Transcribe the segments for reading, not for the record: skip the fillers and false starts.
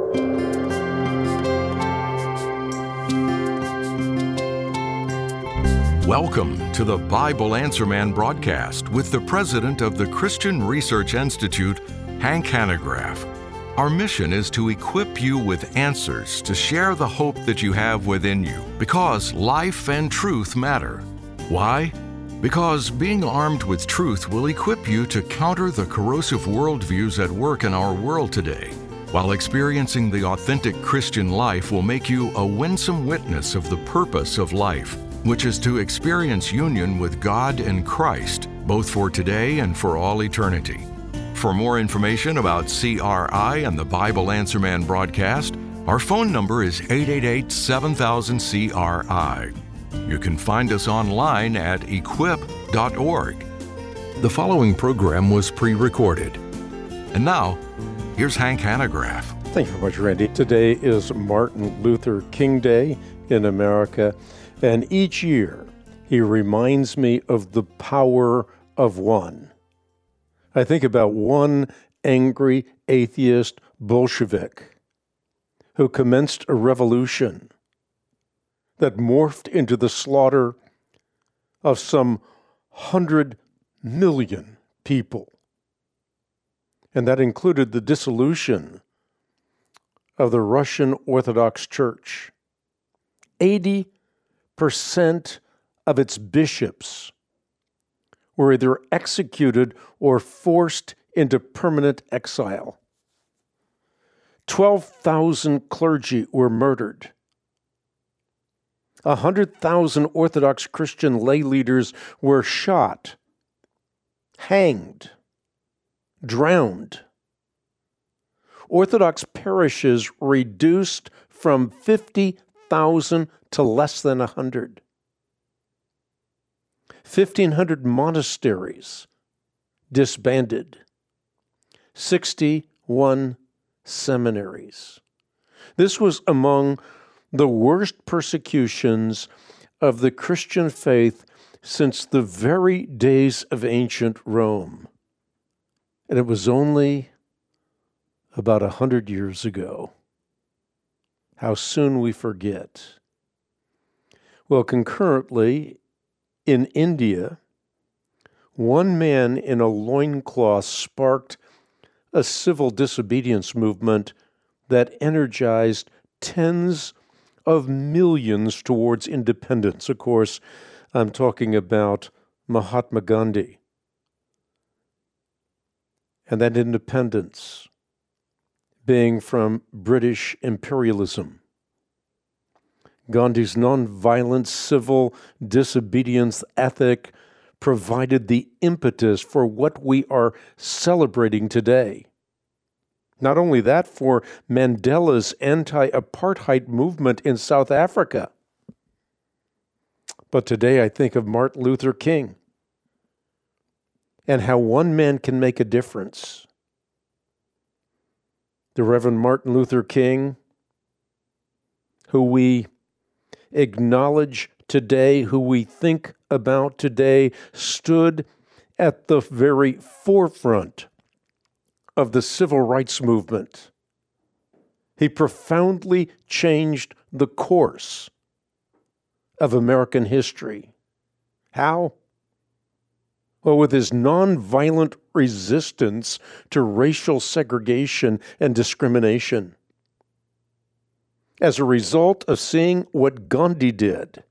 Welcome to the Bible Answer Man broadcast with the president of the Christian Research Institute, Hank Hanegraaff. Our mission is to equip you with answers to share the hope that you have within you, because life and truth matter. Why? Because being armed with truth will equip you to counter the corrosive worldviews at work in our world today, while experiencing the authentic Christian life will make you a winsome witness of the purpose of life, which is to experience union with God and Christ, both for today and for all eternity. For more information about CRI and the Bible Answer Man broadcast, our phone number is 888-7000-CRI. You can find us online at equip.org. The following program was pre-recorded. And now, here's Hank Hanegraaff. Thank you very much, Randy. Today is Martin Luther King Day in America. And each year, he reminds me of the power of one. I think about one angry atheist Bolshevik who commenced a revolution that morphed into the slaughter of some 100 million people. And that included the dissolution of the Russian Orthodox Church. 80% of its bishops were either executed or forced into permanent exile. 12,000 clergy were murdered. 100,000 Orthodox Christian lay leaders were shot, hanged, drowned. Orthodox parishes reduced from 50,000 to less than 100. 1,500 monasteries disbanded. 61 seminaries. This was among the worst persecutions of the Christian faith since the very days of ancient Rome. And it was only about 100 years ago. How soon we forget. Well, concurrently, in India, one man in a loincloth sparked a civil disobedience movement that energized tens of millions towards independence. Of course, I'm talking about Mahatma Gandhi. And that independence being from British imperialism. Gandhi's nonviolent civil disobedience ethic provided the impetus for what we are celebrating today. Not only that, for Mandela's anti-apartheid movement in South Africa. But today I think of Martin Luther King and how one man can make a difference. The Reverend Martin Luther King, who we acknowledge today, who we think about today, stood at the very forefront of the civil rights movement. He profoundly changed the course of American history. How? Well, with his nonviolent resistance to racial segregation and discrimination. As a result of seeing what Gandhi did,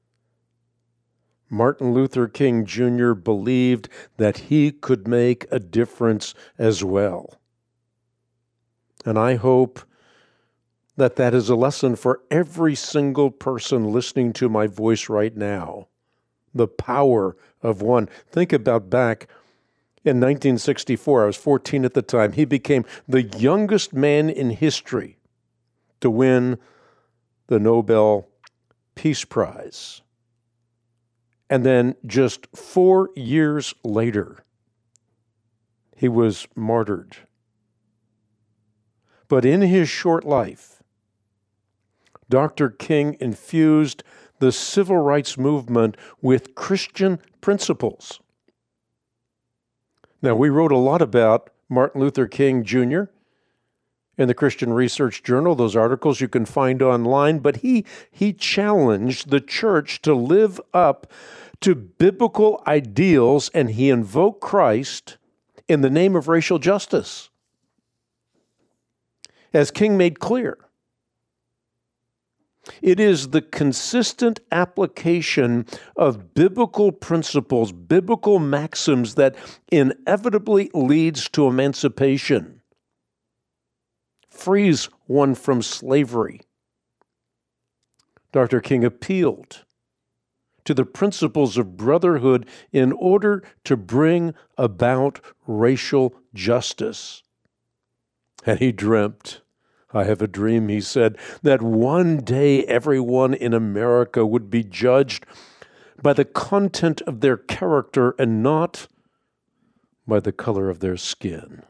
Martin Luther King Jr. believed that he could make a difference as well. And I hope that that is a lesson for every single person listening to my voice right now. The power of one. Think about back in 1964, I was 14 at the time. He became the youngest man in history to win the Nobel Peace Prize. And then just 4 years later, he was martyred. But in his short life, Dr. King infused the civil rights movement with Christian principles. Now, we wrote a lot about Martin Luther King Jr., in the Christian Research Journal. Those articles you can find online. But he challenged the church to live up to biblical ideals, and he invoked Christ in the name of racial justice. As King made clear, it is the consistent application of biblical principles, biblical maxims, that inevitably leads to emancipation, frees one from slavery. Dr. King appealed to the principles of brotherhood in order to bring about racial justice. And he dreamt, I have a dream, he said, that one day everyone in America would be judged by the content of their character and not by the color of their skin.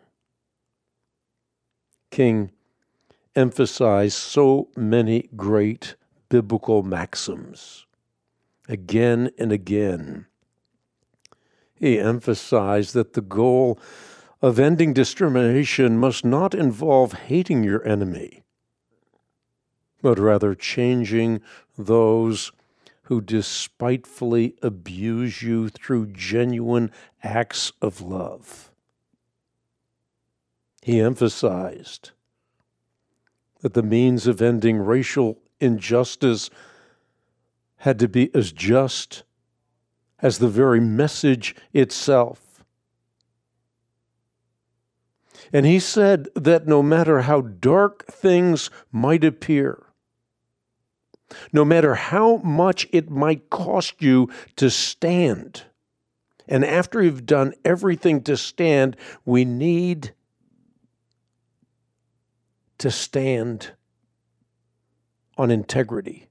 King emphasized so many great biblical maxims. Again and again, he emphasized that the goal of ending discrimination must not involve hating your enemy, but rather changing those who despitefully abuse you through genuine acts of love. He emphasized that the means of ending racial injustice had to be as just as the very message itself. And he said that no matter how dark things might appear, no matter how much it might cost you to stand, and after you've done everything to stand, we need to stand on integrity.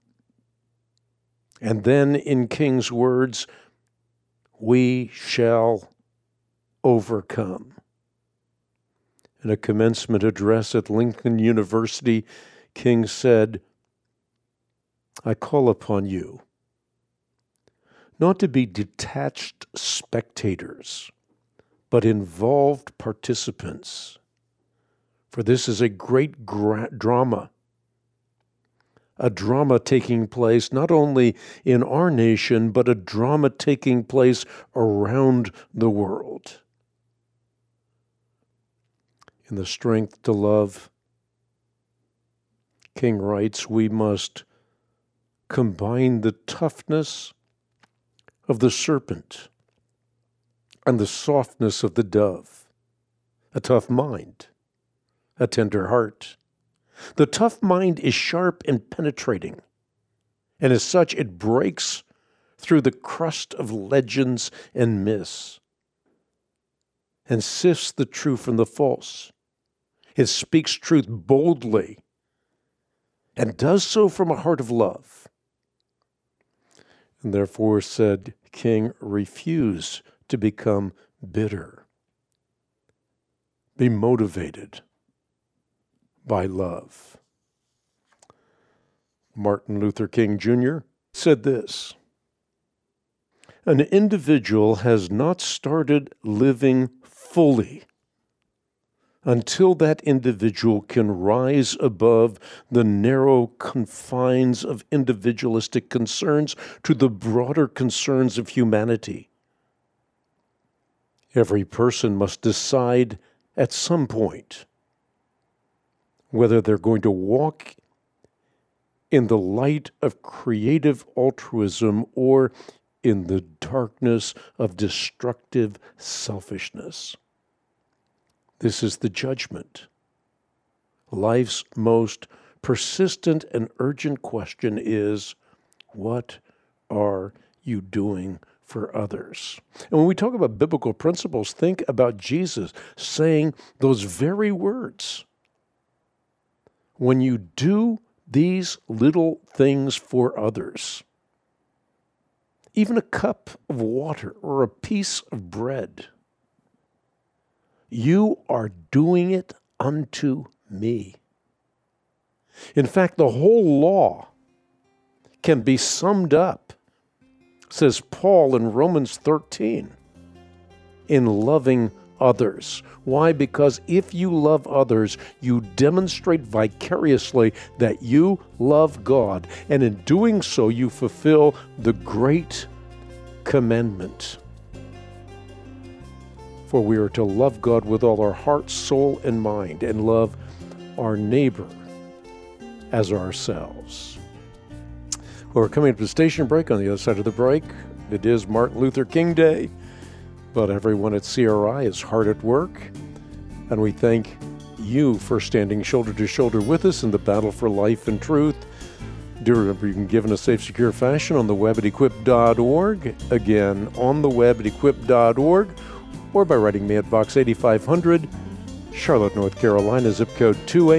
And then, in King's words, we shall overcome. In a commencement address at Lincoln University, King said, I call upon you not to be detached spectators, but involved participants. For this is a great drama. A drama taking place not only in our nation, but a drama taking place around the world. In The Strength to Love, King writes, we must combine the toughness of the serpent and the softness of the dove, a tough mind, a tender heart. The tough mind is sharp and penetrating, and as such it breaks through the crust of legends and myths and sifts the true from the false. It speaks truth boldly and does so from a heart of love. And therefore, said King, refuse to become bitter. Be motivated by love. Martin Luther King Jr. said this, an individual has not started living fully until that individual can rise above the narrow confines of individualistic concerns to the broader concerns of humanity. Every person must decide at some point whether they're going to walk in the light of creative altruism or in the darkness of destructive selfishness. This is the judgment. Life's most persistent and urgent question is, what are you doing for others? And when we talk about biblical principles, think about Jesus saying those very words. When you do these little things for others, even a cup of water or a piece of bread, you are doing it unto me. In fact, the whole law can be summed up, says Paul in Romans 13, in loving others. Why? Because if you love others, you demonstrate vicariously that you love God, and in doing so, you fulfill the great commandment. For we are to love God with all our heart, soul, and mind, and love our neighbor as ourselves. Well, we're coming up to station break. On the other side of the break, it is Martin Luther King Day, but everyone at CRI is hard at work, and we thank you for standing shoulder to shoulder with us in the battle for life and truth. Do remember you can give in a safe, secure fashion on the web at equip.org. Again, on the web at equip.org, or by writing me at Box 8500, Charlotte, North Carolina, zip code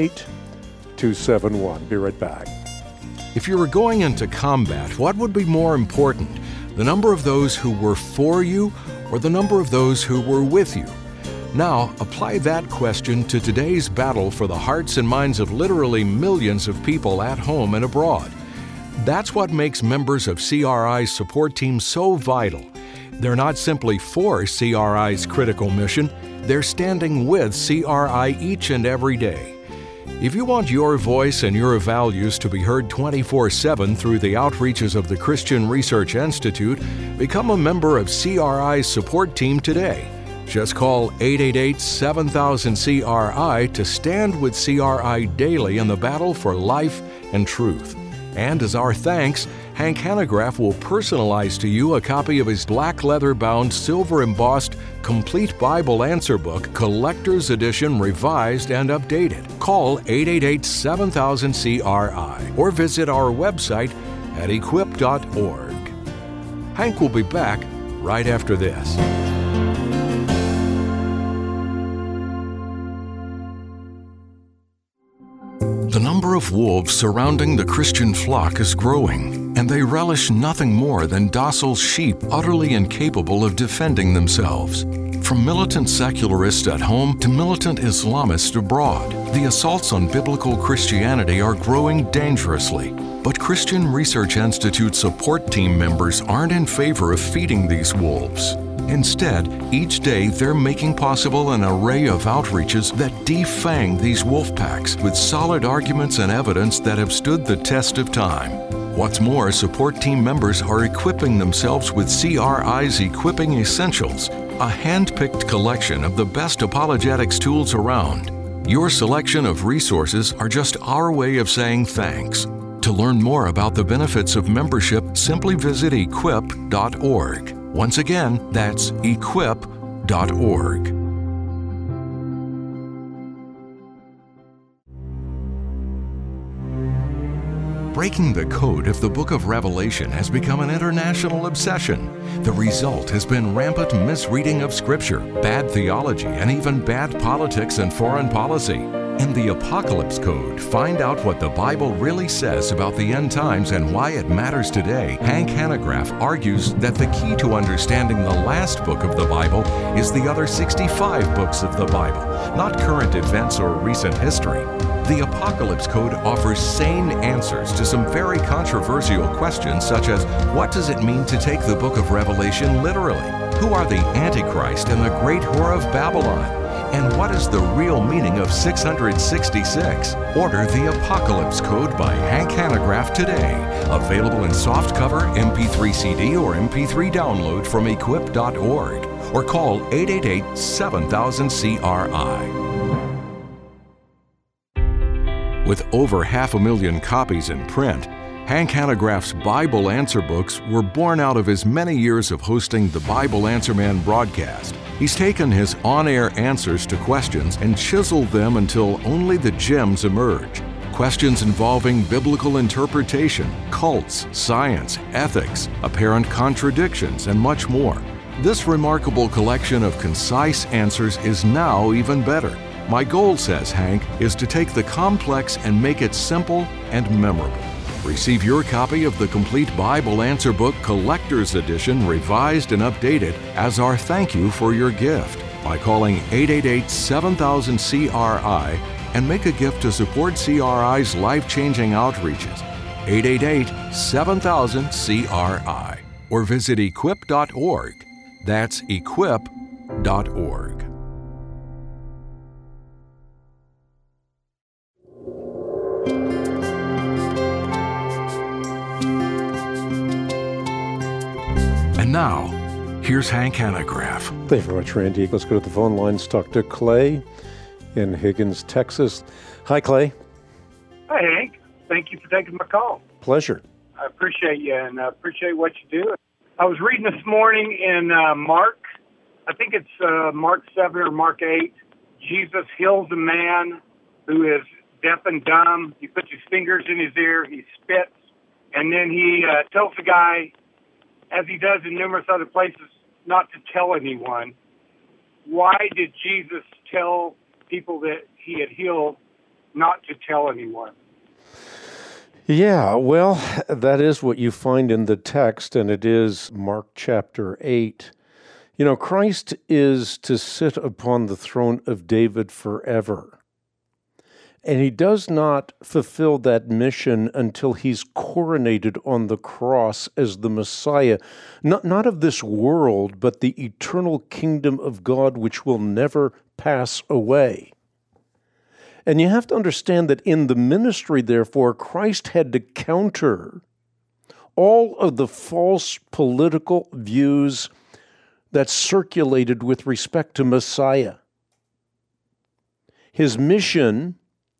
28271. Be right back. If you were going into combat, what would be more important, the number of those who were for you or the number of those who were with you? Now, apply that question to today's battle for the hearts and minds of literally millions of people at home and abroad. That's what makes members of CRI's support team so vital. They're not simply for CRI's critical mission, they're standing with CRI each and every day. If you want your voice and your values to be heard 24/7 through the outreaches of the Christian Research Institute, become a member of CRI's support team today. Just call 888-7000-CRI to stand with CRI daily in the battle for life and truth. And as our thanks, Hank Hanegraaff will personalize to you a copy of his black leather-bound, silver-embossed, complete Bible answer book, Collector's Edition, revised and updated. Call 888-7000-CRI or visit our website at equip.org. Hank will be back right after this. The number of wolves surrounding the Christian flock is growing, and they relish nothing more than docile sheep utterly incapable of defending themselves. From militant secularists at home to militant Islamists abroad, the assaults on biblical Christianity are growing dangerously. But Christian Research Institute support team members aren't in favor of feeding these wolves. Instead, each day they're making possible an array of outreaches that defang these wolf packs with solid arguments and evidence that have stood the test of time. What's more, support team members are equipping themselves with CRI's Equipping Essentials, a hand-picked collection of the best apologetics tools around. Your selection of resources are just our way of saying thanks. To learn more about the benefits of membership, simply visit equip.org. Once again, that's equip.org. Breaking the code of the Book of Revelation has become an international obsession. The result has been rampant misreading of Scripture, bad theology, and even bad politics and foreign policy. In the Apocalypse Code, find out what the Bible really says about the end times and why it matters today. Hank Hanegraaff argues that the key to understanding the last book of the Bible is the other 65 books of the Bible, not current events or recent history. The Apocalypse Code offers sane answers to some very controversial questions, such as, what does it mean to take the book of Revelation literally? Who are the Antichrist and the great whore of Babylon? And what is the real meaning of 666? Order the Apocalypse Code by Hank Hanegraaff today. Available in softcover, MP3 CD, or MP3 download from equip.org. Or call 888-7000-CRI. With over 500,000 copies in print, Hank Hanegraaff's Bible Answer books were born out of his many years of hosting the Bible Answer Man broadcast. He's taken his on-air answers to questions and chiseled them until only the gems emerge. Questions involving biblical interpretation, cults, science, ethics, apparent contradictions, and much more. This remarkable collection of concise answers is now even better. My goal, says Hank, is to take the complex and make it simple and memorable. Receive your copy of the complete Bible Answer Book Collector's Edition, revised and updated, as our thank you for your gift by calling 888-7000-CRI and make a gift to support CRI's life-changing outreaches. 888-7000-CRI or visit equip.org. That's equip.org. And now, here's Hank Hanegraaff. Thank you very much, Randy. Let's go to the phone lines, talk to Clay in Higgins, Texas. Hi, Clay. Hi, Hank. Thank you for taking my call. Pleasure. I appreciate you, and I appreciate what you do. I was reading this morning in Mark, I think it's Mark 7 or Mark 8. Jesus heals a man who is deaf and dumb. He puts his fingers in his ear, he spits, and then he tells the guy, as he does in numerous other places, not to tell anyone. Why did Jesus tell people that he had healed not to tell anyone? Yeah, well, that is what you find in the text, and it is Mark chapter 8. You know, Christ is to sit upon the throne of David forever. And he does not fulfill that mission until he's coronated on the cross as the Messiah, not of this world, but the eternal kingdom of God, which will never pass away. And you have to understand that in the ministry, therefore, Christ had to counter all of the false political views that circulated with respect to Messiah. His mission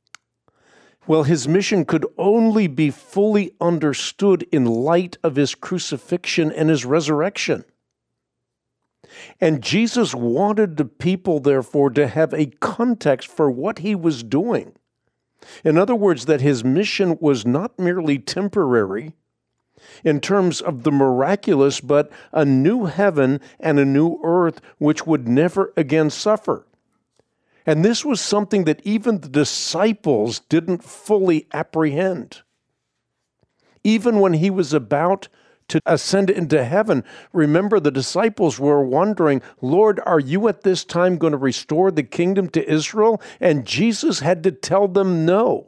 could only be fully understood in light of his crucifixion and his resurrection. And Jesus wanted the people, therefore, to have a context for what he was doing. In other words, that his mission was not merely temporary in terms of the miraculous, but a new heaven and a new earth which would never again suffer. And this was something that even the disciples didn't fully apprehend. Even when he was about to ascend into heaven, remember the disciples were wondering, Lord, are you at this time going to restore the kingdom to Israel? And Jesus had to tell them no.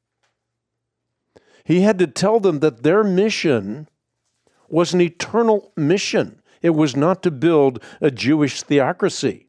He had to tell them that their mission was an eternal mission. It was not to build a Jewish theocracy.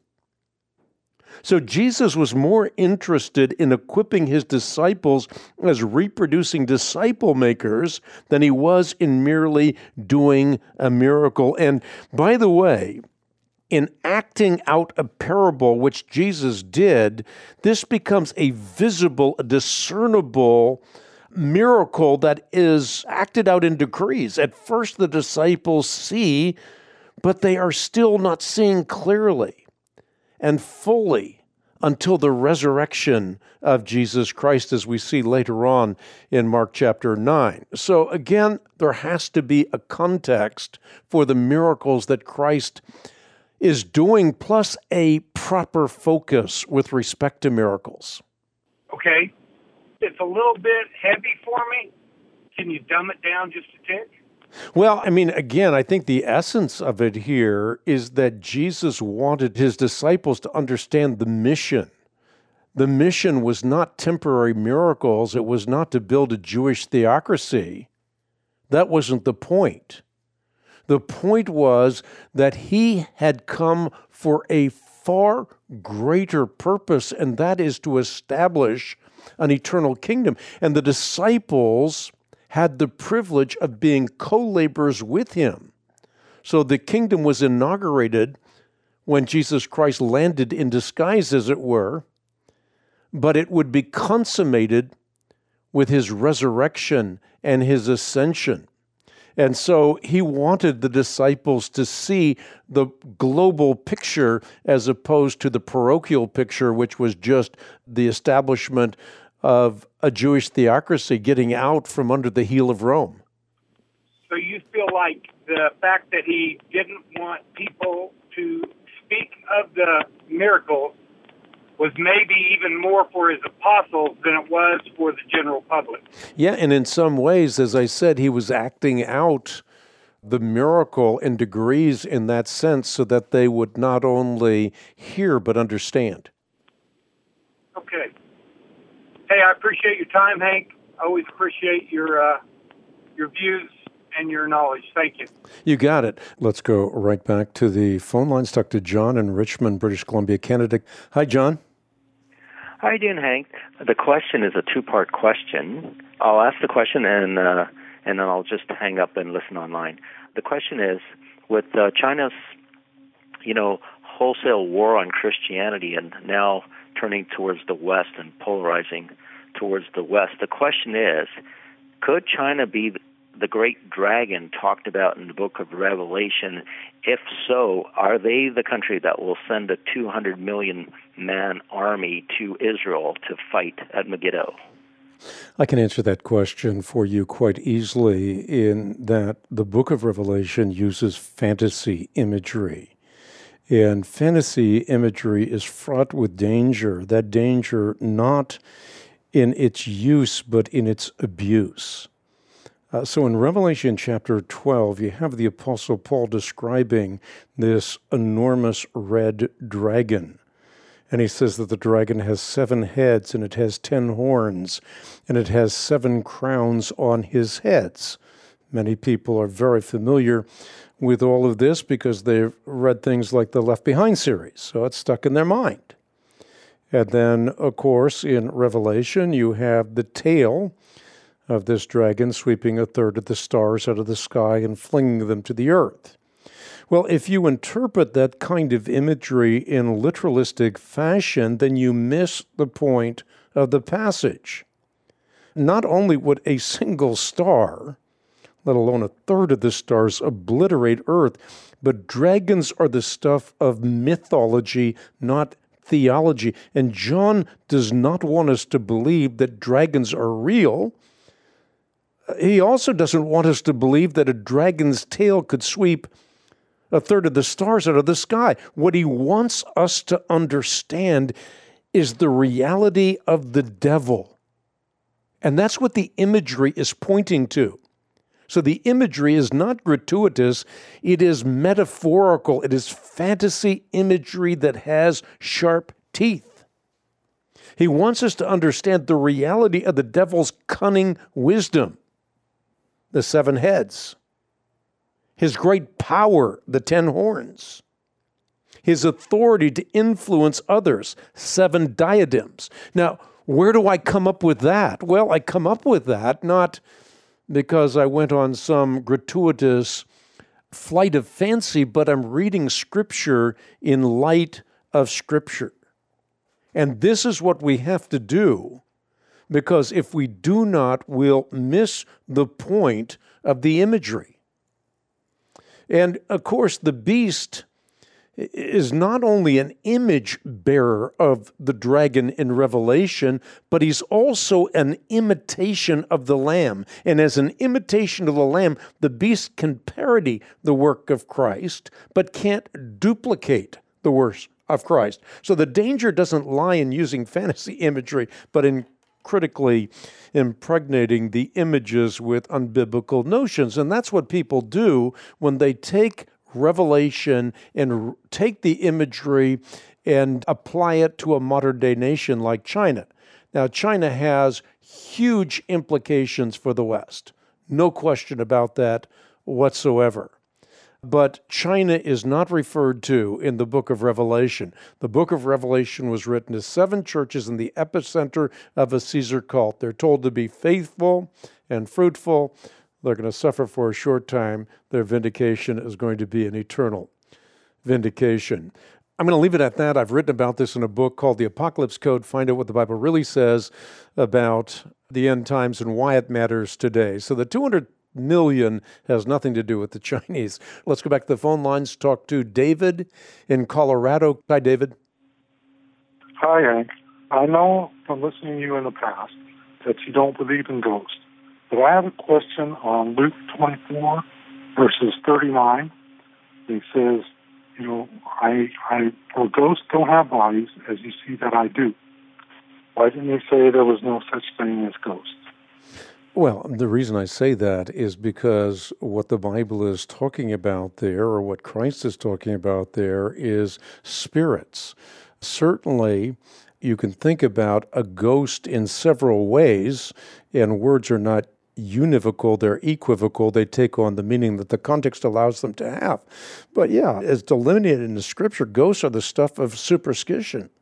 So Jesus was more interested in equipping his disciples as reproducing disciple makers than he was in merely doing a miracle. And by the way, in acting out a parable, which Jesus did, this becomes a visible, a discernible miracle that is acted out in degrees. At first, the disciples see, but they are still not seeing clearly and fully until the resurrection of Jesus Christ, as we see later on in Mark chapter 9. So again, there has to be a context for the miracles that Christ is doing, plus a proper focus with respect to miracles. Okay. It's a little bit heavy for me. Can you dumb it down just a tick? Well, I mean, again, I think the essence of it here is that Jesus wanted his disciples to understand the mission. The mission was not temporary miracles. It was not to build a Jewish theocracy. That wasn't the point. The point was that he had come for a far greater purpose, and that is to establish an eternal kingdom. And the disciples had the privilege of being co-laborers with him. So the kingdom was inaugurated when Jesus Christ landed in disguise, as it were, but it would be consummated with his resurrection and his ascension. And so he wanted the disciples to see the global picture as opposed to the parochial picture, which was just the establishment of a Jewish theocracy getting out from under the heel of Rome. So you feel like the fact that he didn't want people to speak of the miracles was maybe even more for his apostles than it was for the general public. Yeah, and in some ways, as I said, he was acting out the miracle in degrees in that sense so that they would not only hear but understand. Okay. Hey, I appreciate your time, Hank. I always appreciate your views and your knowledge. Thank you. You got it. Let's go right back to the phone lines. Talk to John in Richmond, British Columbia, Canada. Hi, John. How are you doing, Hank? The question is a two-part question. I'll ask the question and then I'll just hang up and listen online. The question is, with China's, wholesale war on Christianity and now turning towards the West and polarizing towards the West, the question is, could China be the great dragon talked about in the book of Revelation? If so, are they the country that will send a 200 million man army to Israel to fight at Megiddo? I can answer that question for you quite easily in that the book of Revelation uses fantasy imagery. And fantasy imagery is fraught with danger, that danger not in its use but in its abuse. So in Revelation chapter 12, you have the Apostle Paul describing this enormous red dragon. And he says that the dragon has 7 heads, and it has 10 horns, and it has 7 crowns on his heads. Many people are very familiar with all of this because they've read things like the Left Behind series, so it's stuck in their mind. And then, of course, in Revelation, you have the tail of this dragon sweeping a third of the stars out of the sky and flinging them to the earth. Well, if you interpret that kind of imagery in literalistic fashion, then you miss the point of the passage. Not only would a single star, let alone a third of the stars, obliterate Earth, but dragons are the stuff of mythology, not theology. And John does not want us to believe that dragons are real. He also doesn't want us to believe that a dragon's tail could sweep a third of the stars out of the sky. What he wants us to understand is the reality of the devil. And that's what the imagery is pointing to. So the imagery is not gratuitous, it is metaphorical, it is fantasy imagery that has sharp teeth. He wants us to understand the reality of the devil's cunning wisdom, the 7 heads, his great power, the 10 horns, his authority to influence others, 7 diadems. Now, where do I come up with that? Well, I come up with that not because I went on some gratuitous flight of fancy, but I'm reading Scripture in light of Scripture. And this is what we have to do, because if we do not, we'll miss the point of the imagery. And, of course, the beast is not only an image bearer of the dragon in Revelation, but he's also an imitation of the Lamb. And as an imitation of the Lamb, the beast can parody the work of Christ, but can't duplicate the work of Christ. So the danger doesn't lie in using fantasy imagery, but in critically impregnating the images with unbiblical notions. And that's what people do when they take Revelation and take the imagery and apply it to a modern-day nation like China. Now, China has huge implications for the West. No question about that whatsoever. But China is not referred to in the book of Revelation. The book of Revelation was written to 7 churches in the epicenter of a Caesar cult. They're told to be faithful and fruitful. They're going to suffer for a short time. Their vindication is going to be an eternal vindication. I'm going to leave it at that. I've written about this in a book called The Apocalypse Code. Find out what the Bible really says about the end times and why it matters today. So the 200 million has nothing to do with the Chinese. Let's go back to the phone lines, talk to David in Colorado. Hi, David. Hi, Hank. I know from listening to you in the past that you don't believe in ghosts, but I have a question on Luke 24, verses 39. It says, for ghosts don't have bodies, as you see that I do. Why didn't you say there was no such thing as ghosts? Well, the reason I say that is because what the Bible is talking about there, or what Christ is talking about there, is spirits. Certainly, you can think about a ghost in several ways, and words are not univocal, they're equivocal. They take on the meaning that the context allows them to have. But yeah, as delineated in the Scripture, ghosts are the stuff of superstition.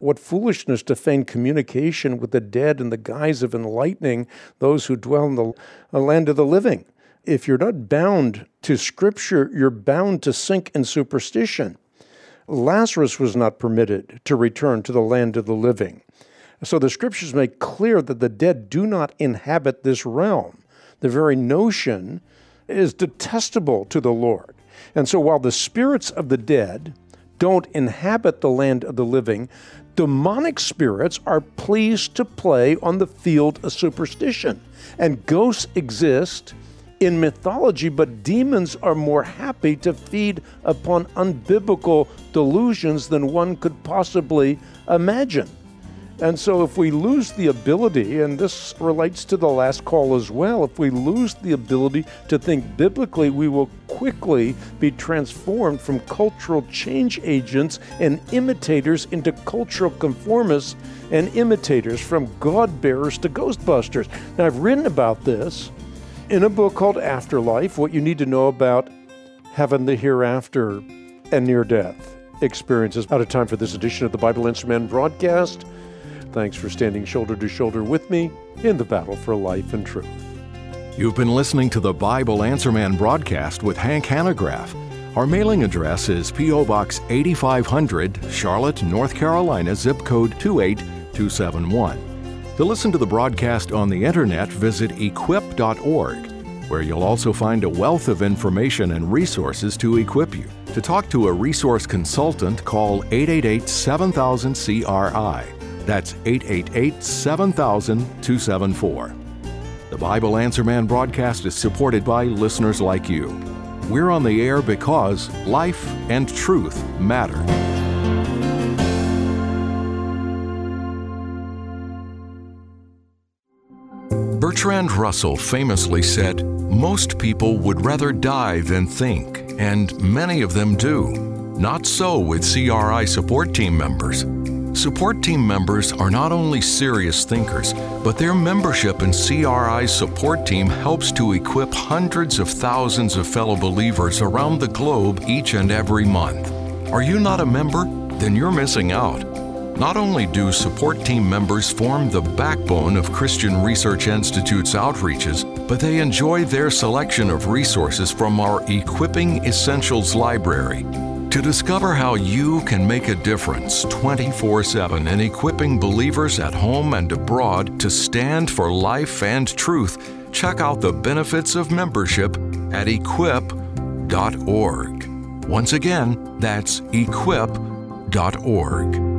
What foolishness to feign communication with the dead in the guise of enlightening those who dwell in the land of the living. If you're not bound to Scripture, you're bound to sink in superstition. Lazarus was not permitted to return to the land of the living. So the Scriptures make clear that the dead do not inhabit this realm. The very notion is detestable to the Lord. And so while the spirits of the dead don't inhabit the land of the living, demonic spirits are pleased to play on the field of superstition. And ghosts exist in mythology, but demons are more happy to feed upon unbiblical delusions than one could possibly imagine. And so if we lose the ability, and this relates to the last call as well, if we lose the ability to think biblically, we will quickly be transformed from cultural change agents and imitators into cultural conformists and imitators, from God-bearers to ghostbusters. Now, I've written about this in a book called Afterlife, What You Need to Know About Heaven, the Hereafter, and Near-Death Experiences. Out of time for this edition of the Bible Answer Man broadcast. Thanks for standing shoulder to shoulder with me in the battle for life and truth. You've been listening to the Bible Answer Man broadcast with Hank Hanegraaff. Our mailing address is P.O. Box 8500, Charlotte, North Carolina, zip code 28271. To listen to the broadcast on the internet, visit equip.org, where you'll also find a wealth of information and resources to equip you. To talk to a resource consultant, call 888-7000-CRI. That's 888-7000-274. The Bible Answer Man broadcast is supported by listeners like you. We're on the air because life and truth matter. Bertrand Russell famously said, "Most people would rather die than think, and many of them do. Not so with CRI support team members. Support team members are not only serious thinkers, but their membership in CRI's support team helps to equip hundreds of thousands of fellow believers around the globe each and every month. Are you not a member? Then you're missing out. Not only do support team members form the backbone of Christian Research Institute's outreaches, but they enjoy their selection of resources from our Equipping Essentials library. To discover how you can make a difference 24/7 in equipping believers at home and abroad to stand for life and truth, check out the benefits of membership at equip.org. Once again, that's equip.org.